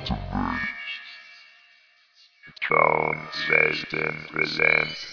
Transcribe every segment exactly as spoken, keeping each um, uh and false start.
Cone System presents.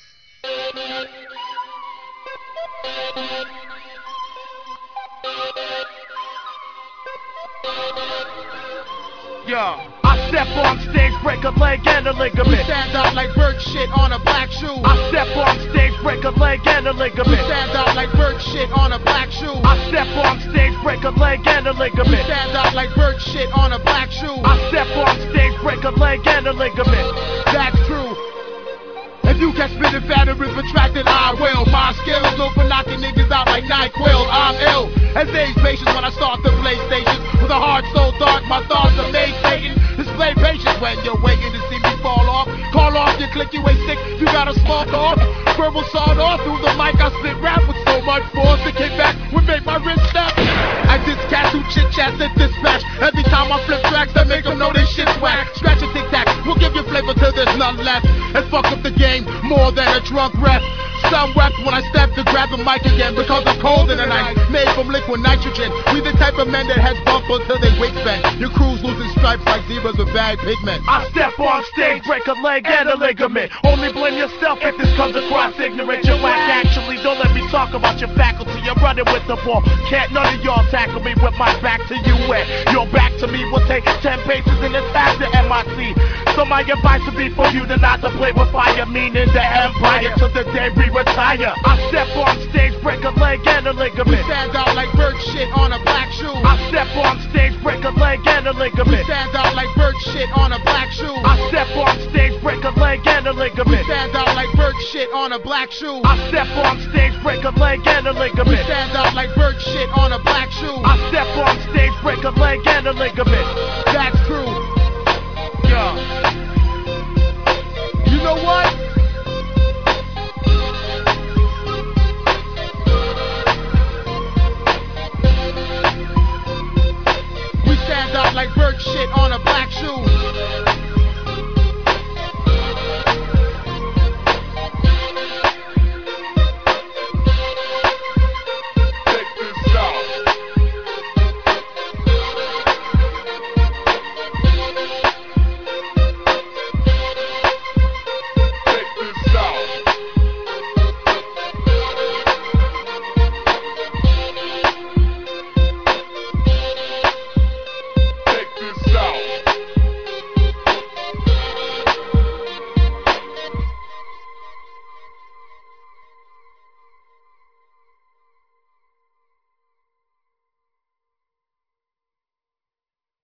Yeah. I step on stage, break a leg and a ligament. We stand out like bird shit on a black shoe. I step on stage, break a leg and a ligament. We stand out like bird shit on a black shoe. I step on stage, break a leg and a We ligament. stand out like bird shit on a black shoe. I step on stage, break a leg and a ligament. That's true. If you can spit it fat and retracted, I will. My skill is known for knocking niggas out like NyQuil. I'm ill as age patience when I start the PlayStations. With a heart so dark, my thoughts are made Satan. Display patience when you're waiting to see me fall off. Call off your click, you ain't sick, you got a small cough. Verbal sawed off through the mic, I spit rap with so much force. To kick back would make my wrist snap. I diss cats who chit chats and dispatch. Every time I flip tracks, I make them know this shit's whack. Scratch a tic tac, we'll give you flavor till there's none left. And fuck up the game more than a drunk ref. Some wept when I stepped to grab the mic again because I'm cold in the night, made from liquid nitrogen. We the type of men that heads bump until they wigs bend. Your crew's losing stripes like zebras with bad pigment. I step on stage, break a leg and a ligament. Only blame yourself if this comes across ignorant. You're whack, actually, don't let me talk about your faculty. I'm running with the ball. Can't none of y'all tackle me with my back to you. Where your back to me will take ten paces and attack the M I C. So my advice would be for you to not to play with fire, meaning the empire till the day we retire. I step on stage, break a leg and a ligament. We stand out like bird shit on a black shoe. I step on stage, break a leg and a We ligament. stand out like bird shit on a black shoe. I step on stage, break a leg and a We ligament. stand out like bird shit on a black shoe. I step on stage, break a leg and a We ligament. stand out like bird shit on a black shoe. I step on stage, break a leg and a ligament. That's true. Yeah. You know what? We stand out like bird shit on a black shoe.